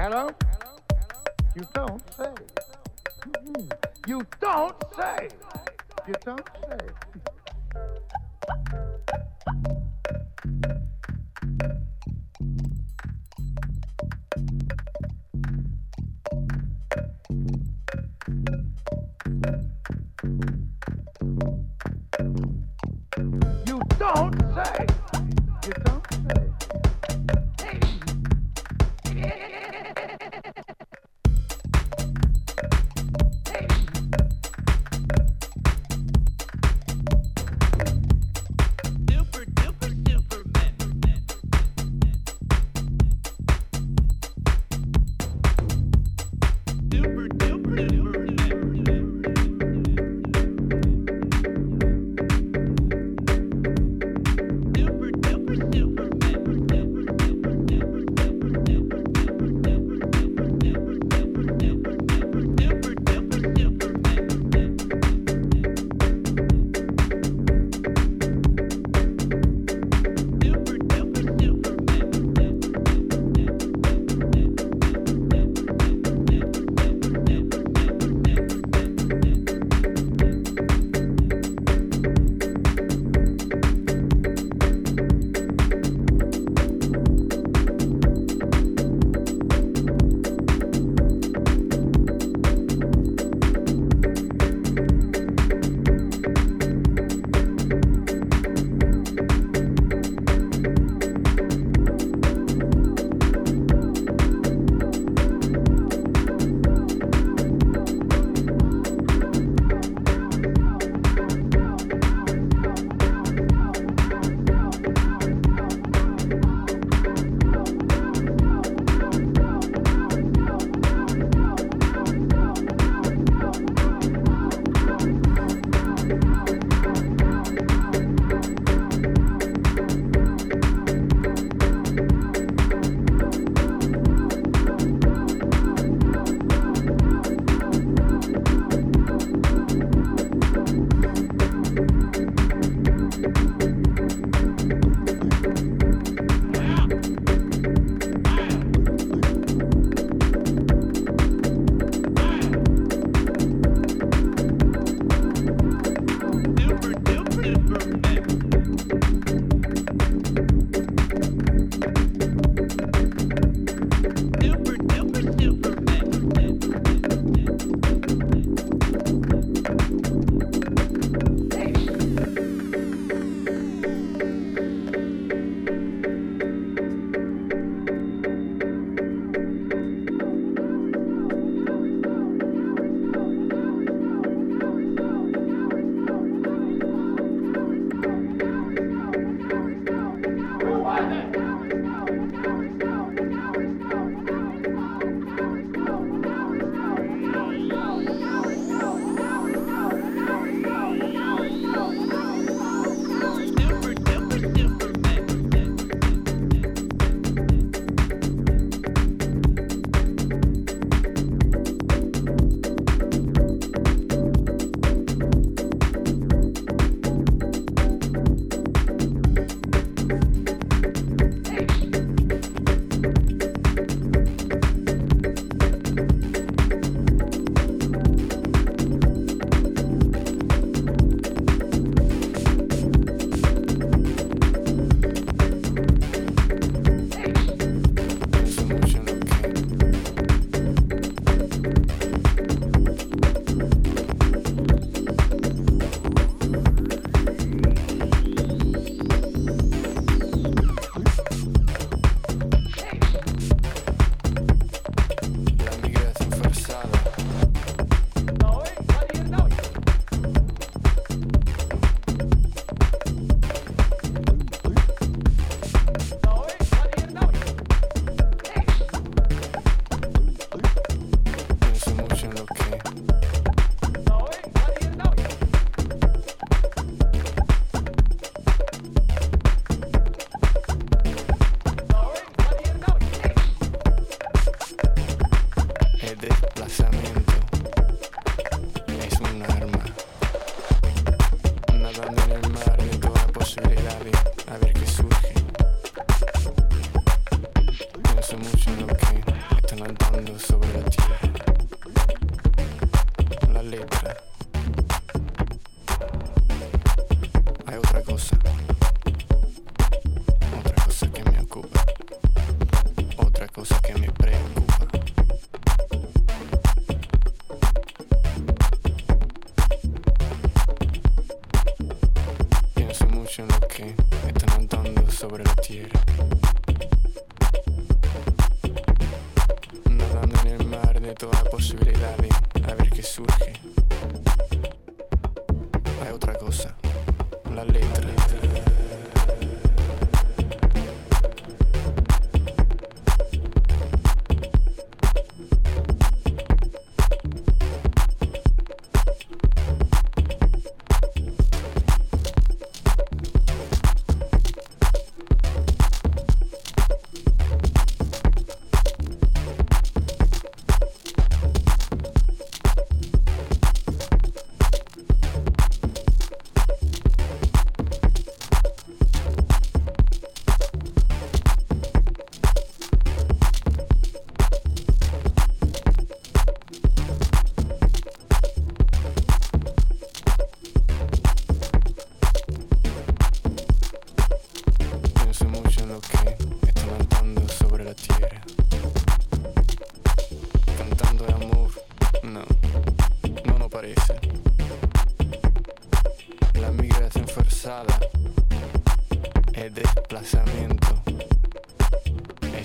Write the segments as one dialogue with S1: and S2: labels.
S1: Hello? You don't say. You don't say. You don't say. You don't say. You don't say.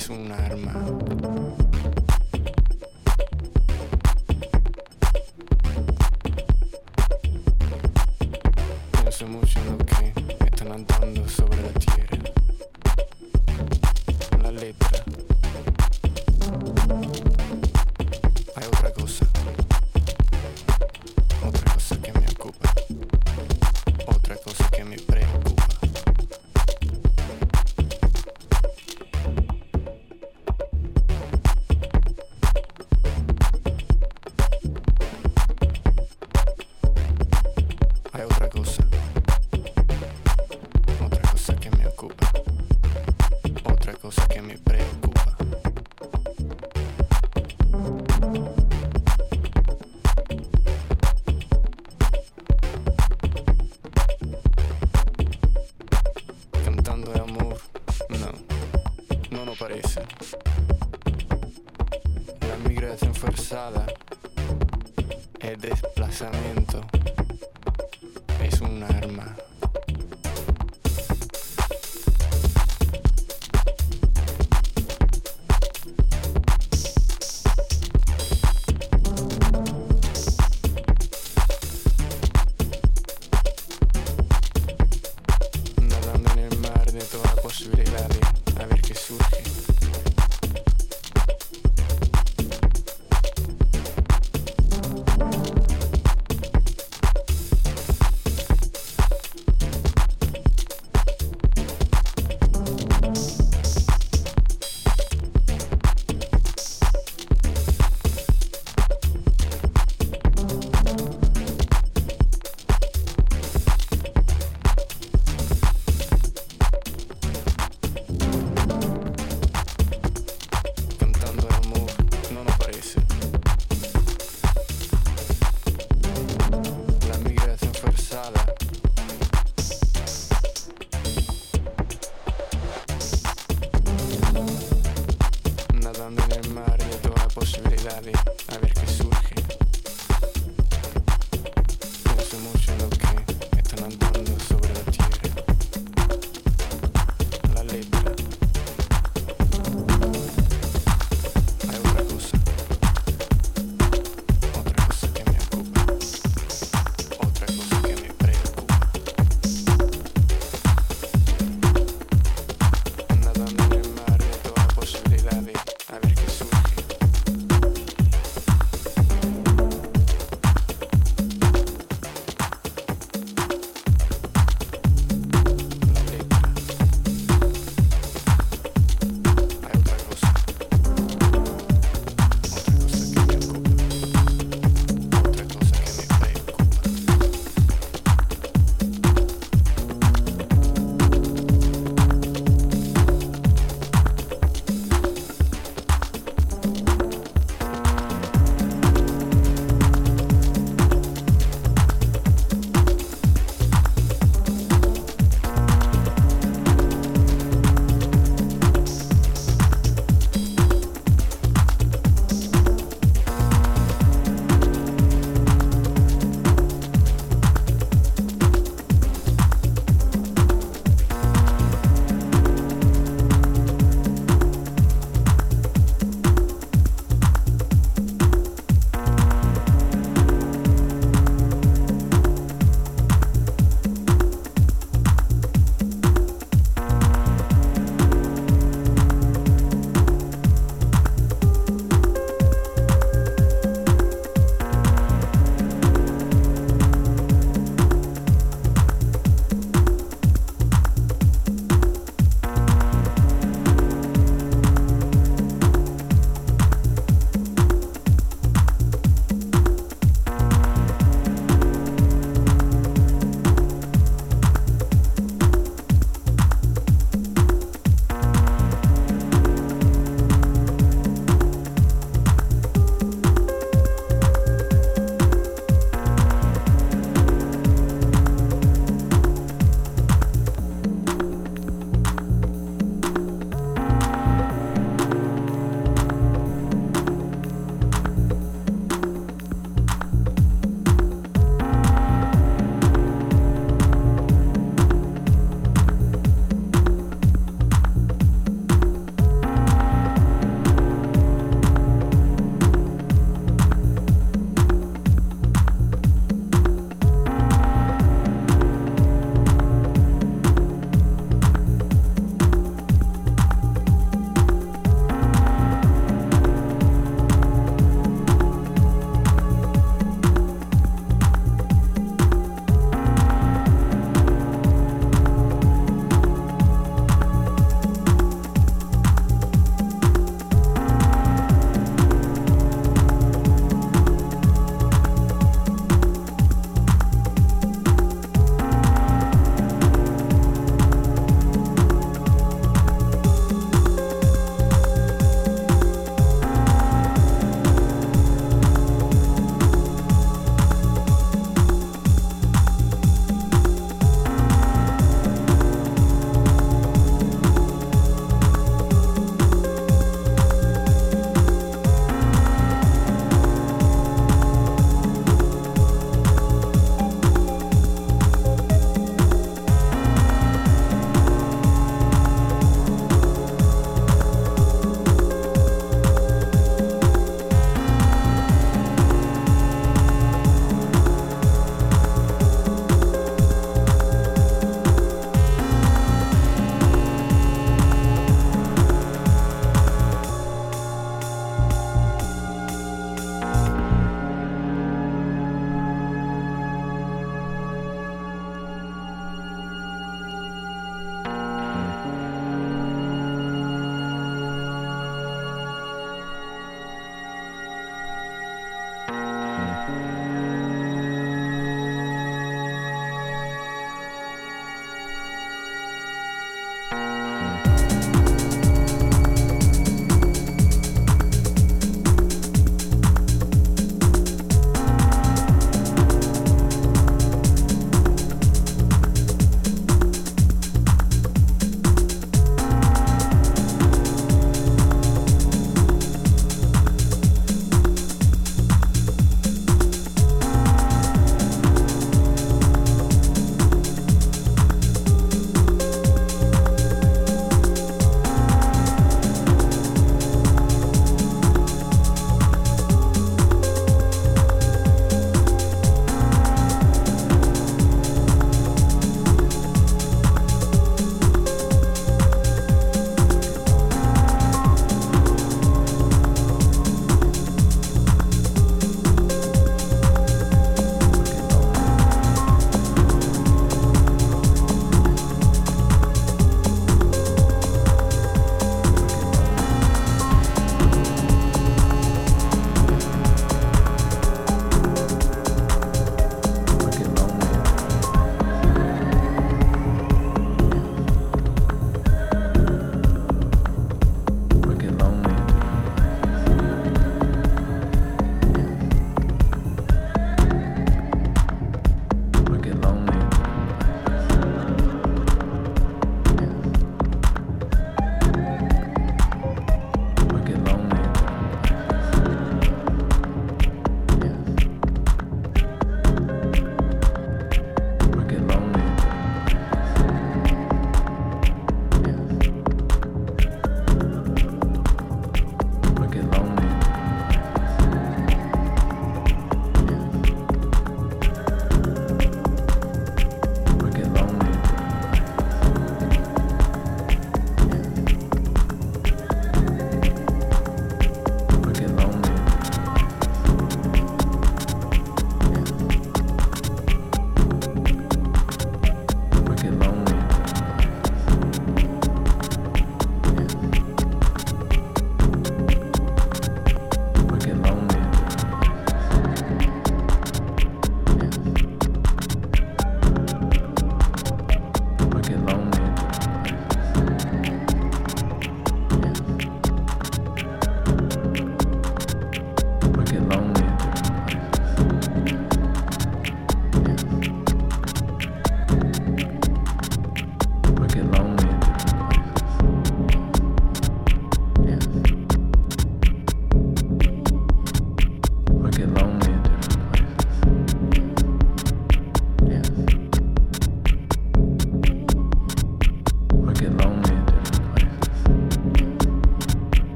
S2: es un arma. Pienso mucho en lo que están andando sobre la tierra. La letra. Hay otra cosa que me ocupa, otra cosa que me preocupa. Hay otra cosa que me ocupa, otra cosa que me preocupa. Cantando de amor, no parece. La migración forzada, el desplazamiento es un arma. Nadando en el mar de toda posibilidad de a ver qué surge. Cantando de amor, no parece. La migración forzada, nadando en el mar de toda posibilidad de a ver qué surge. Pienso mucho en lo que están andando sobre la tierra. La letra. Hay otra cosa que me ocupa, otra cosa que me preocupa. Nadando en el mar de toda posibilidad de a ver qué surge.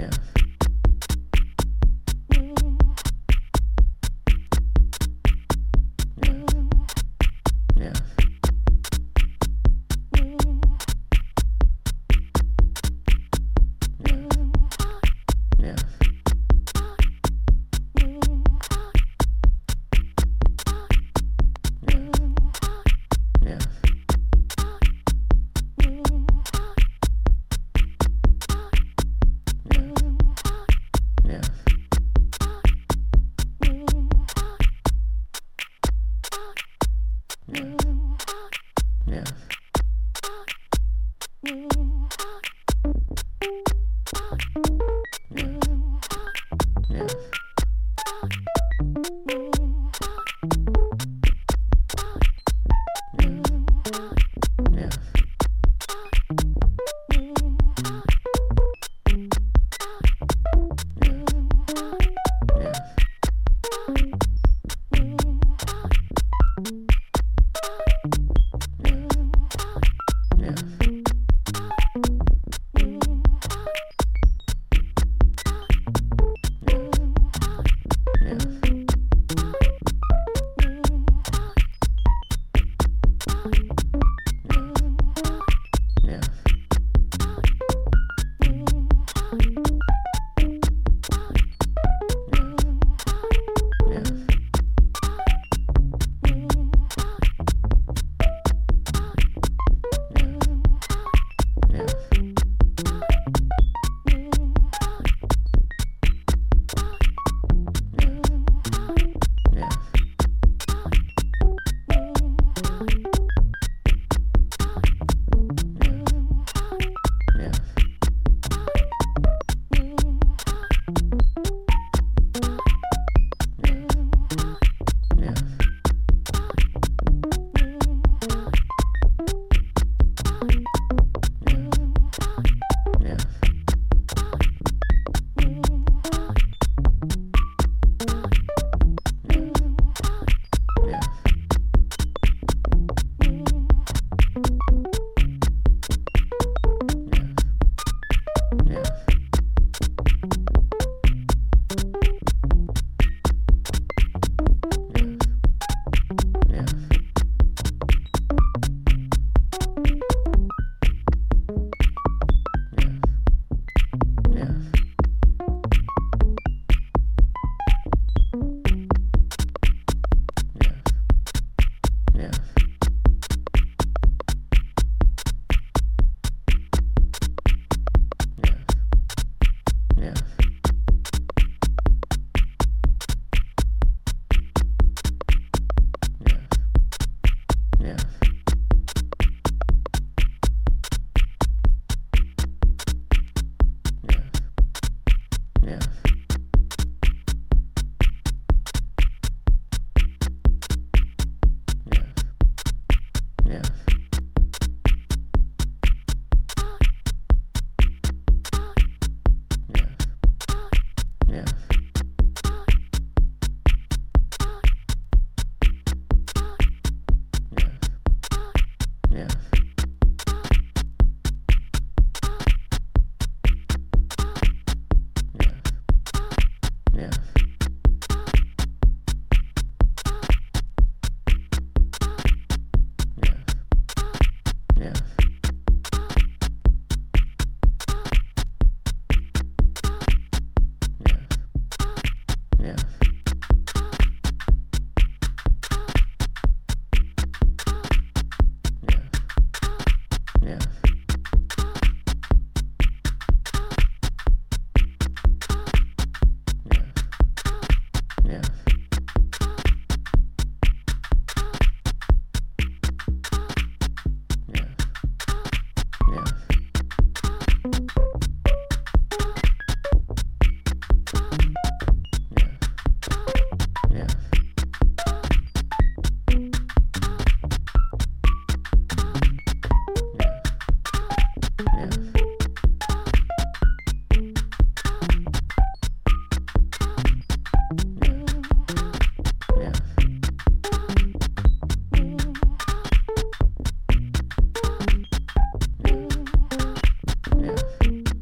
S3: Yeah.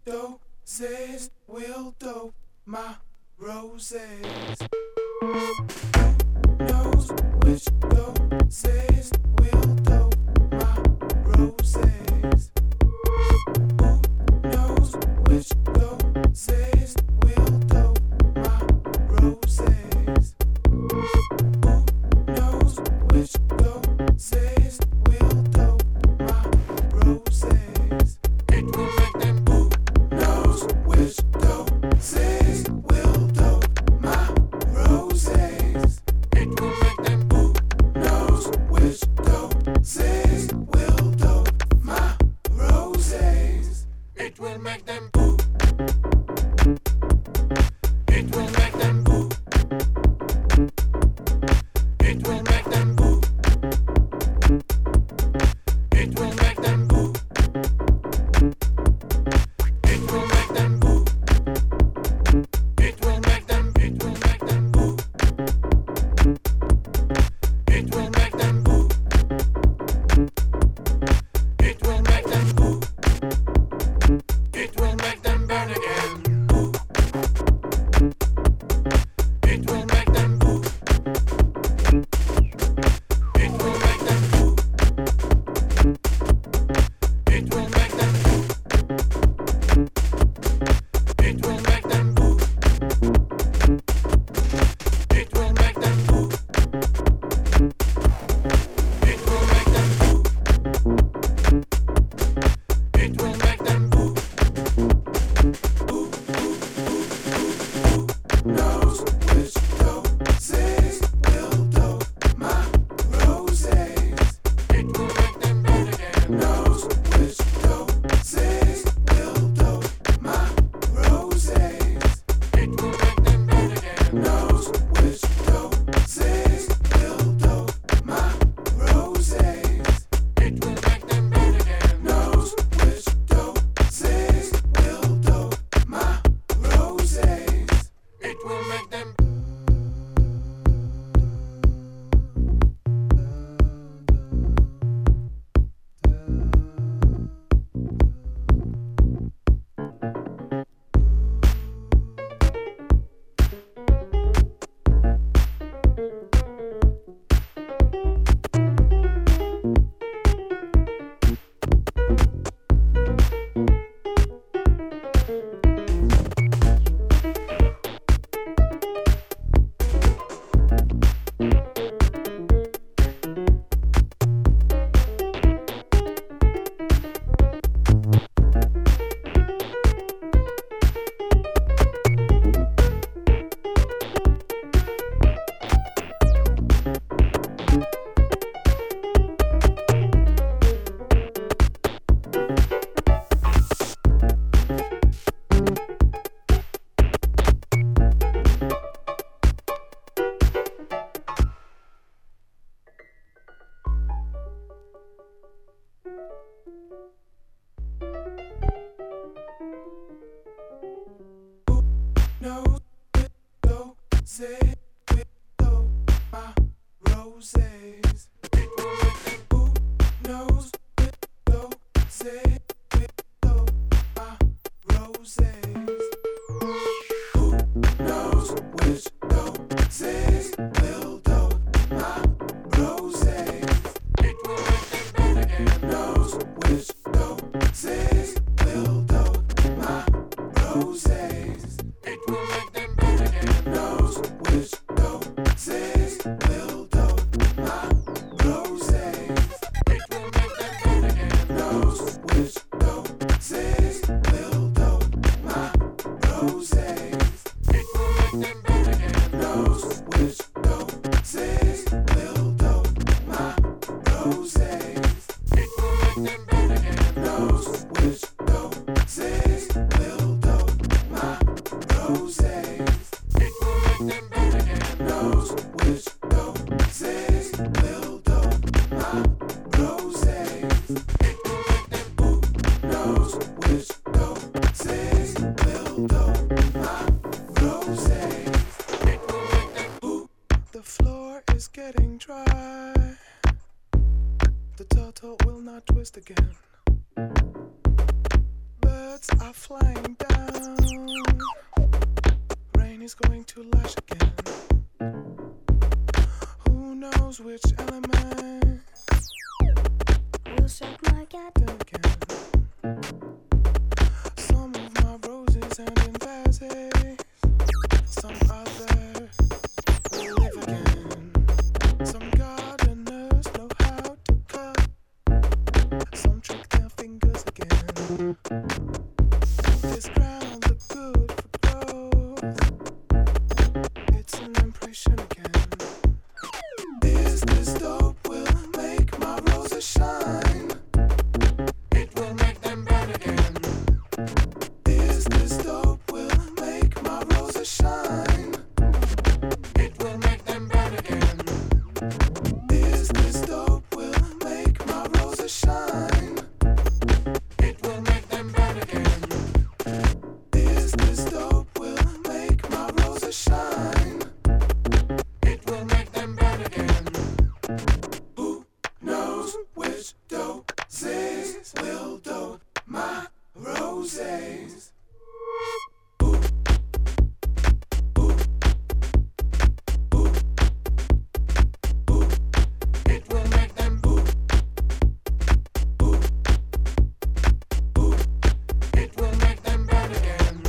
S3: doses will dope my roses. Knows which doses will dope my roses. Who knows which doses will dope my roses? Who knows which doses will dope my roses? It will make them. Who knows which doses will dope my roses? It will make them. Who knows which doses will dope my roses? It will make them. It will make them. It will make them. It will make them. It will make them. It will make them. It will make them. It will make them. It will make them. It will make them burn again. It will make them. It will make them. It will make them. It will make them. It will make them. It will make them. It will make them. Knows which doses will dope my roses? It will make them burn again. Knows which doses will dope my roses? It will make them burn again. Knows which doses will dope my roses? It will make them burn again. Knows which doses will dope my roses? It will make them. Knows which doses will dope my roses? It will make them. Who knows which doses will dope my roses? Who knows which doses will dope my roses? It will make them burn again. Knows which doses will dope my roses? It will make them burn again. Knows which doses will dope my roses? It will make them burn again. Knows which doses will dope my roses? It will make them burn again. Knows which doses will dope my roses? It will make them burn again. Knows which doses will dope my roses? It will make them burn again. Knows which doses will dope my roses? It will make them. Who knows which doses will dope my roses? It will make them. Who? The floor is getting dry. The turtle will not twist again. Birds clouds are flying down. Rain is going to lash again. Who knows which element
S4: will strike my cat
S3: again? Some of my roses end in vases. Some other will live again. Some gardeners know how to cut. Some trick their fingers again. This ground look good for growth. It's an impression again. Is this dope will make my roses shine? It will make them burn again. Is this dope will make my roses shine? It will make them burn again. Is this dope will make my roses shine? It will make them burn again. Is this dope will make my roses shine? It will make them burn again. Who knows which doses will dope my roses? It will make them it will make them burn again.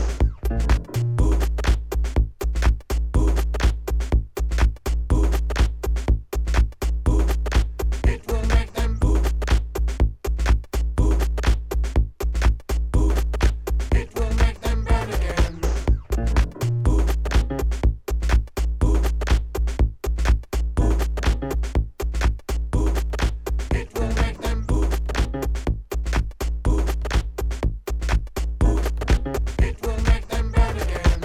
S3: It will make them it will make them burn again. It will make them it will make them burn again.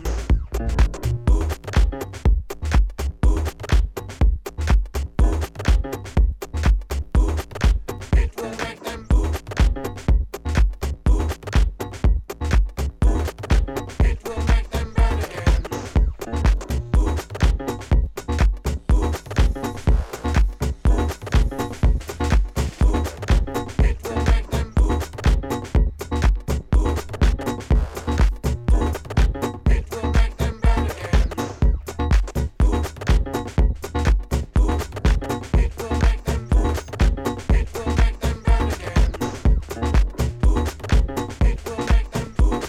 S3: It will make them it will make them burn again. It will make them it will make them burn again. It will make them it will make them burn again. It will make them it will make them it will make them burn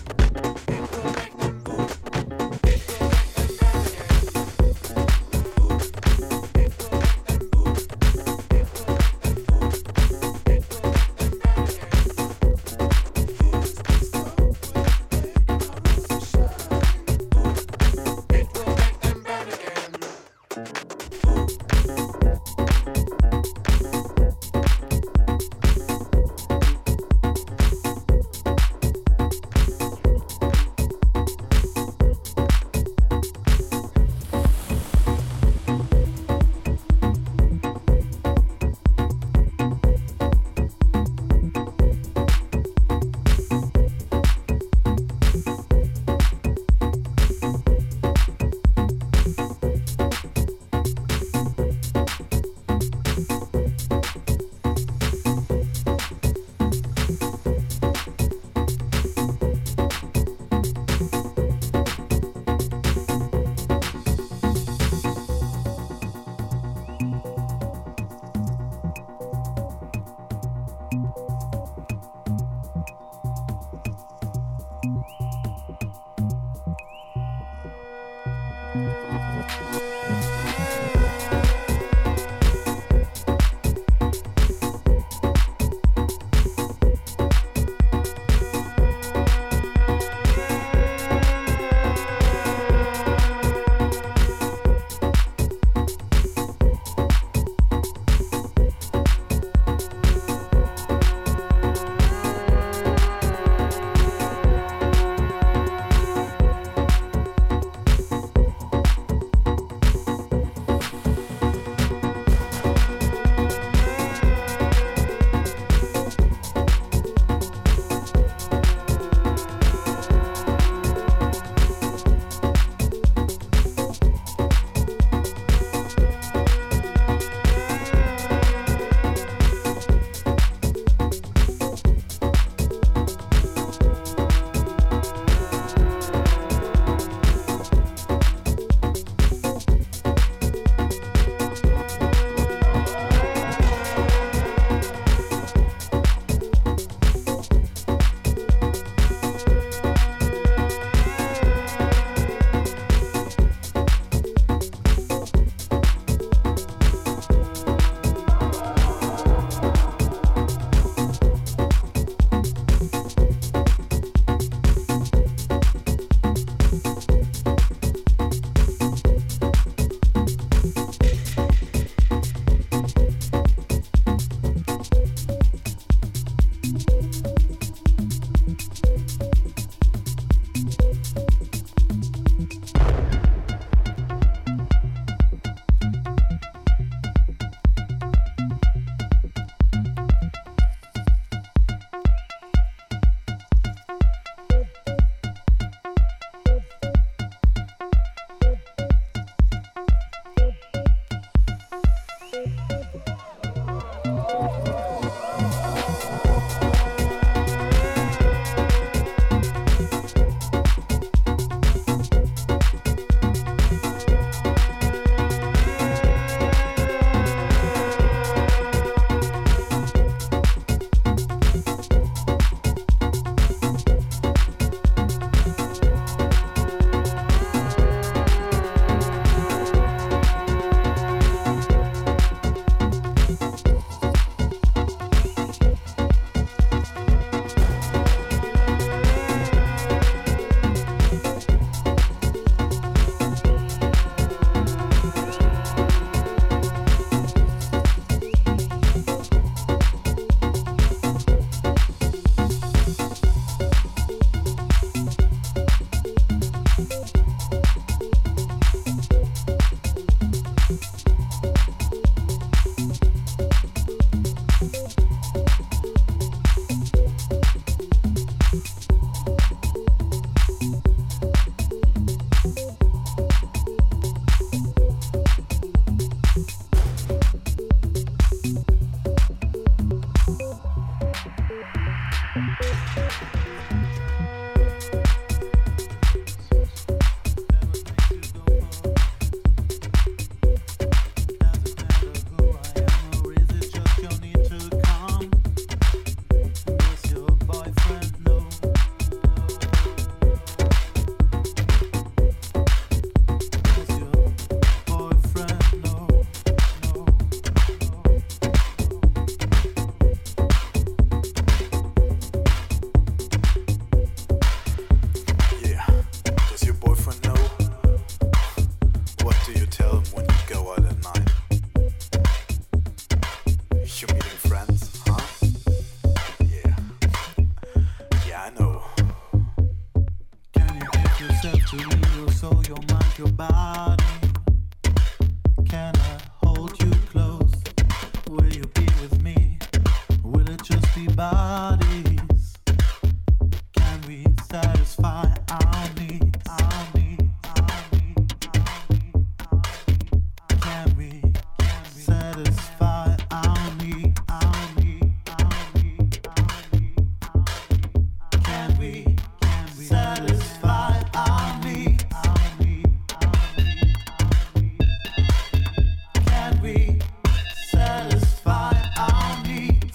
S5: yourself to me, your soul, your mind, your body. Can I hold you close? Will you be with me? Will it just be bodies? Can we satisfy our needs? Our needs, our needs, our needs, our needs. Can we satisfy our needs? Our needs, our needs, our needs. Can we satisfy our needs? Our needs, our needs, our needs. Can we satisfy our needs?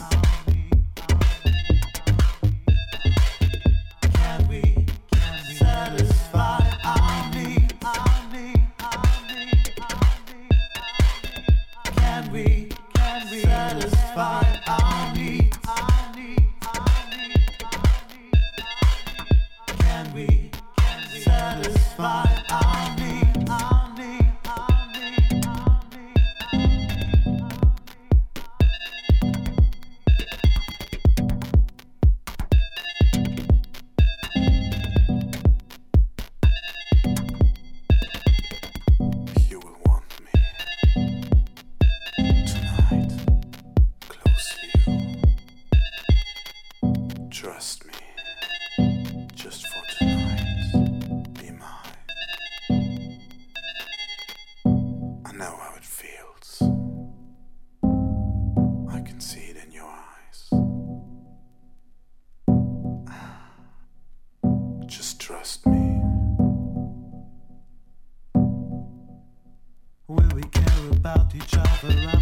S5: Can we satisfy our needs? Can we satisfy our needs? Can we satisfy our needs?
S3: You will want me tonight, close to you. Trust me, just for tonight, be mine. I know how it feels. I can see it in your eyes. Just trust me.
S5: Will we care about each other?